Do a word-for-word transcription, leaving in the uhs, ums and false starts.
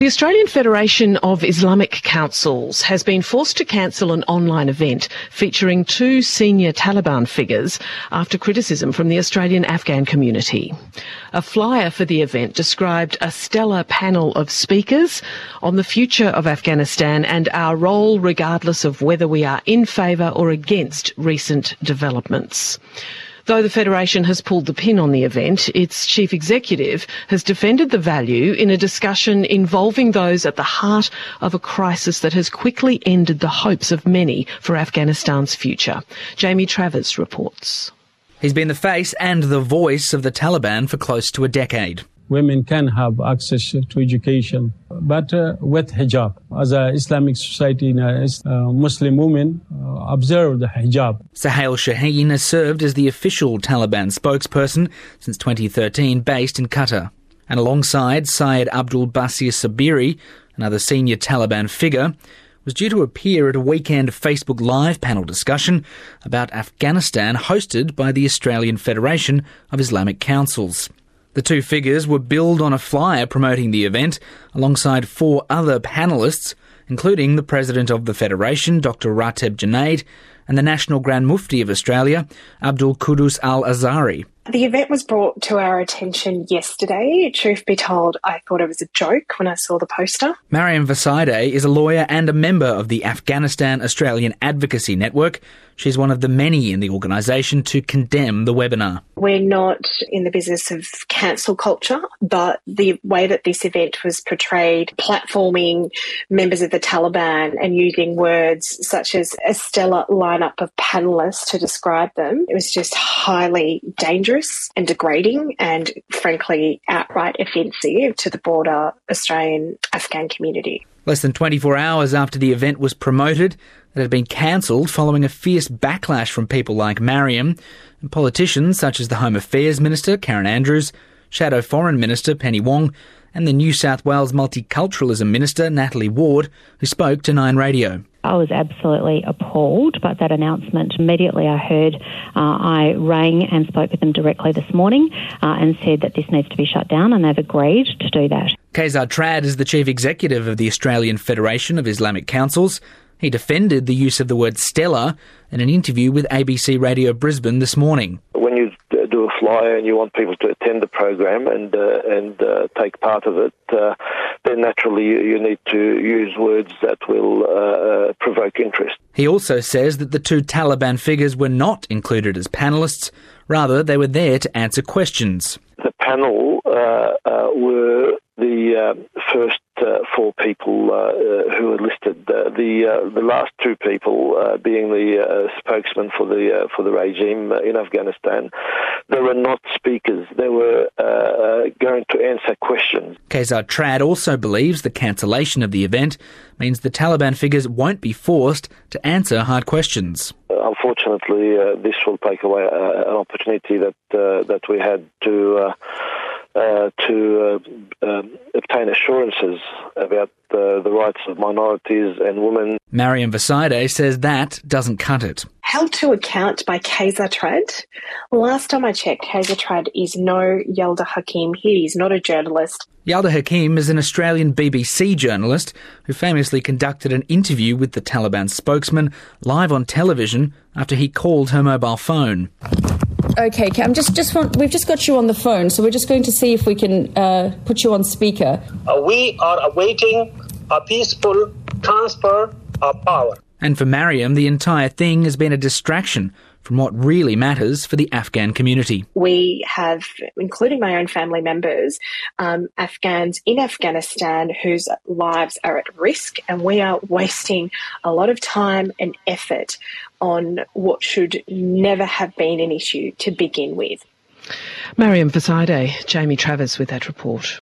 The Australian Federation of Islamic Councils has been forced to cancel an online event featuring two senior Taliban figures after criticism from the Australian Afghan community. A flyer for the event described a stellar panel of speakers on the future of Afghanistan and our role regardless of whether we are in favour or against recent developments. Though the Federation has pulled the pin on the event, its chief executive has defended the value in a discussion involving those at the heart of a crisis that has quickly ended the hopes of many for Afghanistan's future. Jamie Travers reports. He's been the face and the voice of the Taliban for close to a decade. Women can have access to education, but uh, with hijab. As an Islamic society, uh, Muslim women uh, observe the hijab. Suhail Shaheen has served as the official Taliban spokesperson since twenty thirteen, based in Qatar. And alongside Syed Abdul Basir Sabiri, another senior Taliban figure, was due to appear at a weekend Facebook Live panel discussion about Afghanistan hosted by the Australian Federation of Islamic Councils. The two figures were billed on a flyer promoting the event alongside four other panellists, including the President of the Federation, Doctor Rateb Junaid, and the National Grand Mufti of Australia, Abdul Qudus Al-Azhari. The event was brought to our attention yesterday. Truth be told, I thought it was a joke when I saw the poster. Mariam Vasaideh is a lawyer and a member of the Afghanistan Australian Advocacy Network. She's one of the many in the organisation to condemn the webinar. We're not in the business of cancel culture, but the way that this event was portrayed, platforming members of the Taliban and using words such as a stellar lineup of panellists to describe them, it was just highly dangerous and degrading and, frankly, outright offensive to the broader Australian Afghan community. Less than twenty-four hours after the event was promoted, it had been cancelled following a fierce backlash from people like Mariam and politicians such as the Home Affairs Minister, Karen Andrews, Shadow Foreign Minister, Penny Wong, and the New South Wales Multiculturalism Minister, Natalie Ward, who spoke to Nine Radio. I was absolutely appalled by that announcement. Immediately I heard, uh, I rang and spoke with them directly this morning uh, and said that this needs to be shut down, and they've agreed to do that. Kayzad Trad is the chief executive of the Australian Federation of Islamic Councils. He defended the use of the word stellar in an interview with A B C Radio Brisbane this morning. When you do a flyer and you want people to attend the program and uh, and uh, take part of it, uh, then naturally you, you need to use words that will uh, provoke interest. He also says that the two Taliban figures were not included as panellists. Rather, they were there to answer questions. The panel uh, uh, were the uh, first uh, four people uh, uh, who were listed. Uh, the uh, the last two people uh, being the uh, spokesman for the uh, for the regime in Afghanistan. They were not speakers. They were uh, uh, going to answer questions. Kayzad Trad also believes the cancellation of the event means the Taliban figures won't be forced to answer hard questions. Uh, unfortunately, uh, this will take away uh, an opportunity that uh, that we had to. Uh, Uh, to uh, um, obtain assurances about uh, the rights of minorities and women. Mariam Vasaideh says that doesn't cut it. Held to account by Kayzad Trad. Last time I checked, Kayzad Trad is no Yalda Hakim. He is not a journalist. Yalda Hakim is an Australian B B C journalist who famously conducted an interview with the Taliban spokesman live on television after he called her mobile phone. Okay, Cam, just, just want, we've just got you on the phone, so we're just going to see if we can uh, put you on speaker. Uh, we are awaiting a peaceful transfer of power. And for Mariam, the entire thing has been a distraction from what really matters for the Afghan community. We have, including my own family members, um, Afghans in Afghanistan whose lives are at risk, and we are wasting a lot of time and effort on what should never have been an issue to begin with. Mariam Vasaideh, Jamie Travers with that report.